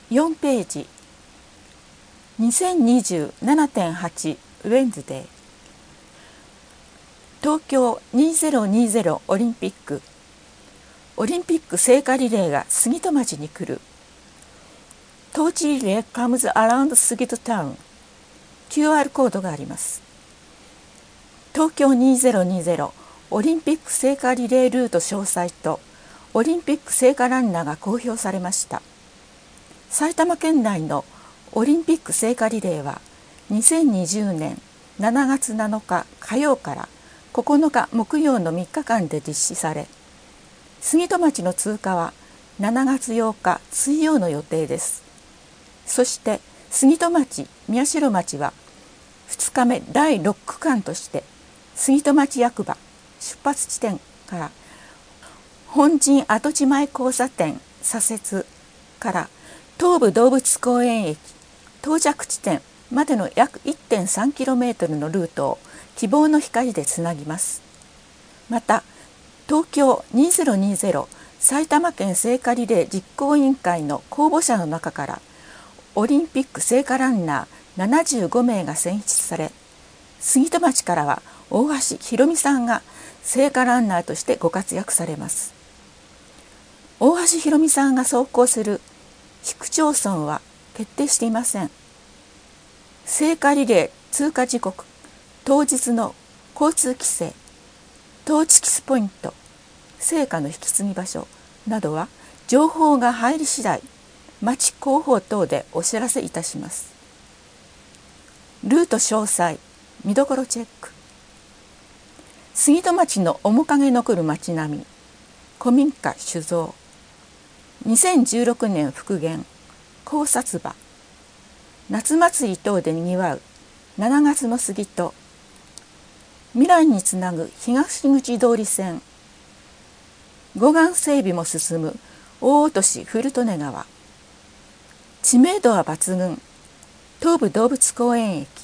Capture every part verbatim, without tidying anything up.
よんページ にせんにじゅうななてんはち ウェンズデー東京にせんにじゅうオリンピックオリンピック聖火リレーが杉戸町に来る。トーチリレー comes around 杉戸タウン キューアール コードがあります。東京にせんにじゅうオリンピック聖火リレールート詳細とオリンピック聖火ランナーが公表されました。埼玉県内のオリンピック聖火リレーはにせんにじゅうねんしちがつなのか火曜からここのか木曜のみっかかんで実施され、杉戸町の通過はしちがつようか水曜の予定です。そして杉戸町、宮代町はふつかめだいろっくかんとして杉戸町役場出発地点から本陣跡地前交差点左折から東武動物公園駅到着地点までの約 いってんさんキロメートル のルートを希望の光でつなぎます。また東京にせんにじゅう埼玉県聖火リレー実行委員会の公募者の中からオリンピック聖火ランナーななじゅうごめいが選出され、杉戸町からは大橋ひろみさんが聖火ランナーとしてご活躍されます。大橋ひろみさんが走行する市区町村は決定していません。聖火リレー通過時刻、当日の交通規制、トーチキスポイント、聖火の引き継ぎ場所などは情報が入り次第、町広報等でお知らせいたします。ルート詳細、見どころチェック。杉戸町の面影残る町並み、古民家酒造、にせんじゅうろくねん復元、考察場、夏祭り等でにぎわうしちがつの杉戸、未来につなぐ東口通り線、護岸整備も進む大落古利根川、知名度は抜群東武動物公園駅、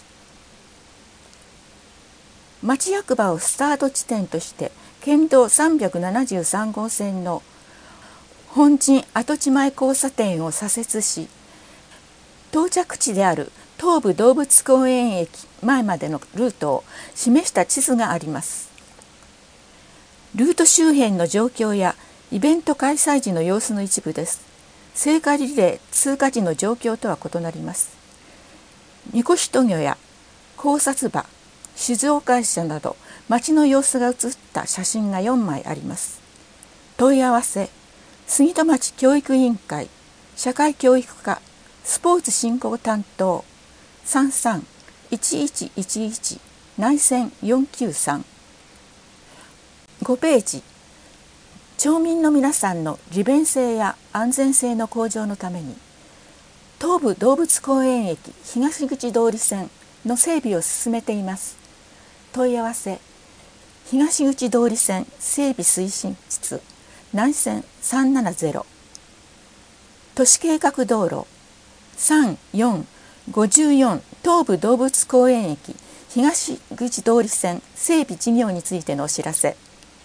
町役場をスタート地点として県道さんびゃくななじゅうさんごうせんの本陣跡地前交差点を左折し、到着地である東武動物公園駅前までのルートを示した地図があります。ルート周辺の状況やイベント開催時の様子の一部です。聖火リレー通過時の状況とは異なります。みこし渡御や考察場、酒造会社など街の様子が写った写真がよんまいあります。問い合わせ、杉戸町教育委員会社会教育課スポーツ振興担当 さんさんいちいちいちいち 内線よんきゅうさん。ごページ、町民の皆さんの利便性や安全性の向上のために東武動物公園駅東口通り線の整備を進めています。問い合わせ、東口通り線整備推進室内線さんななゼロ、都市計画道路さん、よん、ごじゅうよん東武動物公園駅東口通り線整備事業についてのお知らせ。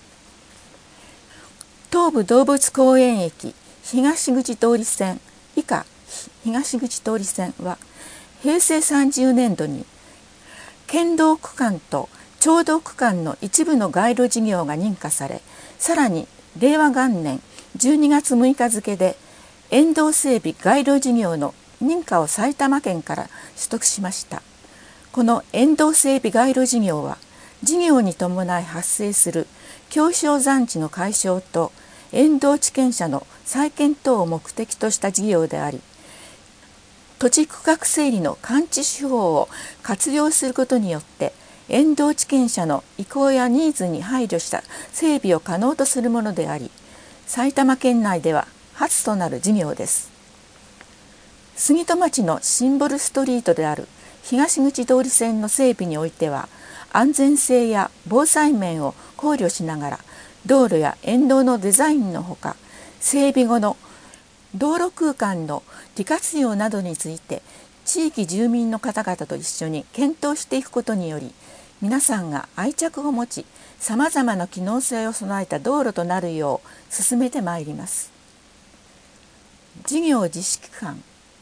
東武動物公園駅東口通り線以下東口通り線はへいせいさんじゅうねんどに県道区間と町道区間の一部の街路事業が認可され、さらにれいわがんねんじゅうにがつむいか付で沿道整備街路事業の認可を埼玉県から取得しました。この沿道整備街路事業は事業に伴い発生する狭小残地の解消と沿道地権者の再建等を目的とした事業であり、土地区画整理の感知手法を活用することによって沿道地権者の意向やニーズに配慮した整備を可能とするものであり、埼玉県内では初となる事業です。杉戸町のシンボルストリートである東口通り線の整備においては、安全性や防災面を考慮しながら道路や沿道のデザインのほか、整備後の道路空間の利活用などについて地域住民の方々と一緒に検討していくことにより、皆さんが愛着を持ち、さまざまな機能性を備えた道路となるよう進めてまいります。事業実施期間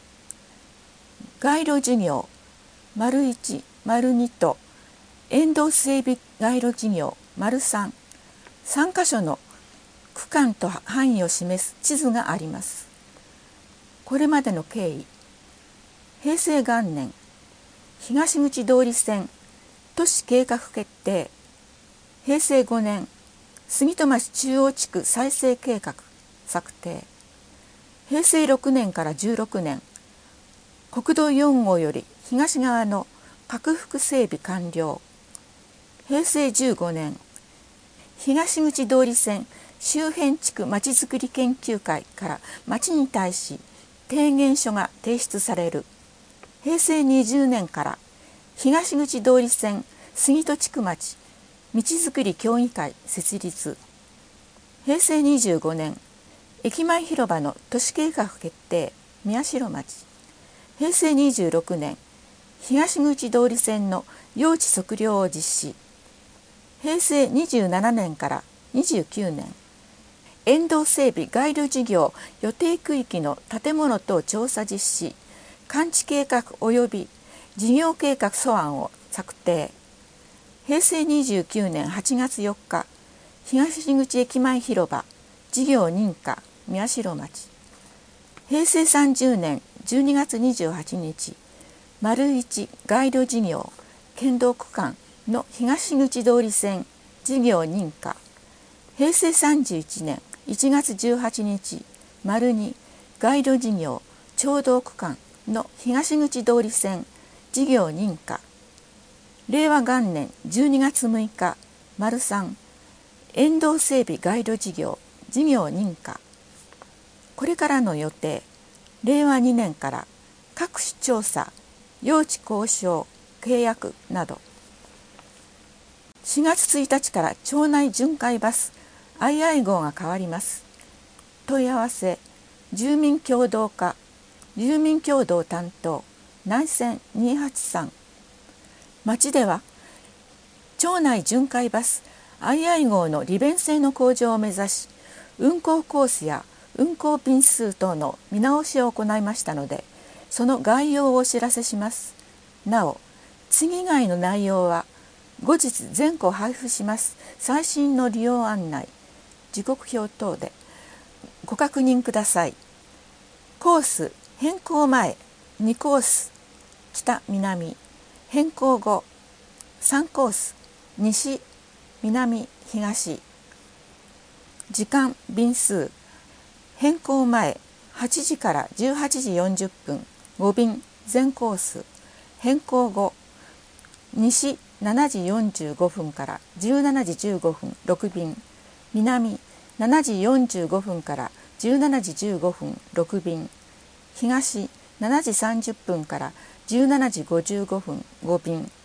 街路事業丸いち、丸にと沿道整備街路事業丸さん、さんかしょの区間と範囲を示す地図があります。これまでの経緯。平成元年、東口通り線都市計画決定。平成ごねん、杉戸町中央地区再生計画策定。平成ろくねんからじゅうろくねん、国道よん号より東側の拡幅整備完了。平成じゅうごねん、東口通り線周辺地区まちづくり研究会から町に対し提言書が提出される。平成にじゅうねんから東口通り線杉戸地区町道づくり協議会設立。平成にじゅうごねん、駅前広場の都市計画決定宮代町。平成にじゅうろくねん、東口通り線の用地測量を実施。平成にじゅうななねんからにじゅうきゅうねん、沿道整備街路事業予定区域の建物等調査実施、完治計画及び事業計画素案を策定。平成にじゅうきゅうねんはちがつよっか、東口駅前広場事業認可宮代町。平成さんじゅうねんじゅうにがつにじゅうはちにち、丸一街路事業県道区間の東口通り線事業認可。平成さんじゅういちねんいちがつじゅうはちにち、丸に街路事業町道区間の東口通り線事業認可。令和元年じゅうにがつむいか、丸さん沿道整備街路事業事業認可。これからの予定。令和にねんから各種調査、用地交渉、契約など。しがつついたちから町内巡回バス相合号が変わります。問い合わせ住民協同課住民協同担当内線にはちさん。町では町内巡回バス相合号の利便性の向上を目指し、運行コースや運行便数等の見直しを行いましたので、その概要をお知らせします。なお、次以外の内容は後日全項配布します最新の利用案内、時刻表等でご確認ください。コース変更前にコース北南、変更後さんコース西南東。時間便数変更前はちじからじゅうはちじよんじゅっぷんごびん全コース。変更後西しちじよんじゅうごふんからじゅうしちじじゅうごふんろくびん、南しちじよんじゅうごふんからじゅうしちじじゅうごふんろくびん、東しちじさんじゅっぷんからじゅうしちじごじゅうごふんごびん。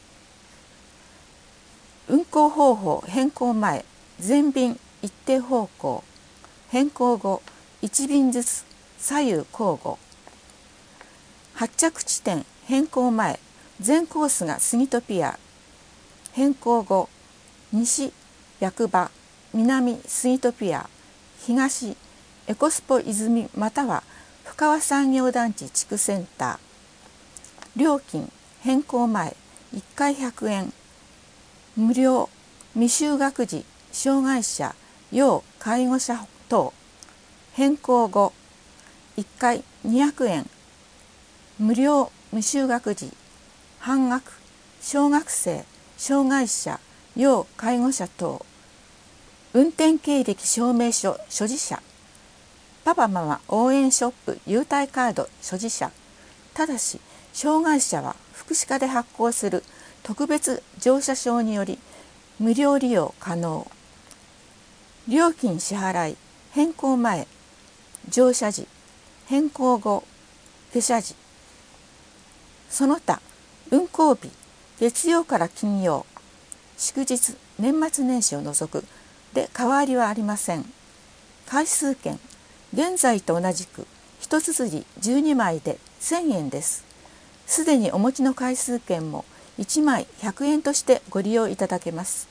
運行方法変更前全便一定方向、変更後いちびんずつ左右交互。発着地点変更前全コースが杉戸ピア、変更後西役場、南杉戸ピア、東エコスポ泉または深川産業団地地区センター。料金変更前いっかいひゃくえん、無料未就学児障害者要介護者等。変更後いっかいにひゃくえん、無料未就学児半額小学生障害者要介護者等。運転経歴証明書所持者、パパママ応援ショップ優待カード所持者。ただし障害者は福祉課で発行する特別乗車証により無料利用可能。料金支払い変更前乗車時、変更後下車時。その他運行日月曜から金曜、祝日年末年始を除くで変わりはありません。回数券現在と同じく一綴りじゅうにまいでせんえんです。すでにお持ちの回数券もいちまいひゃくえんとしてご利用いただけます。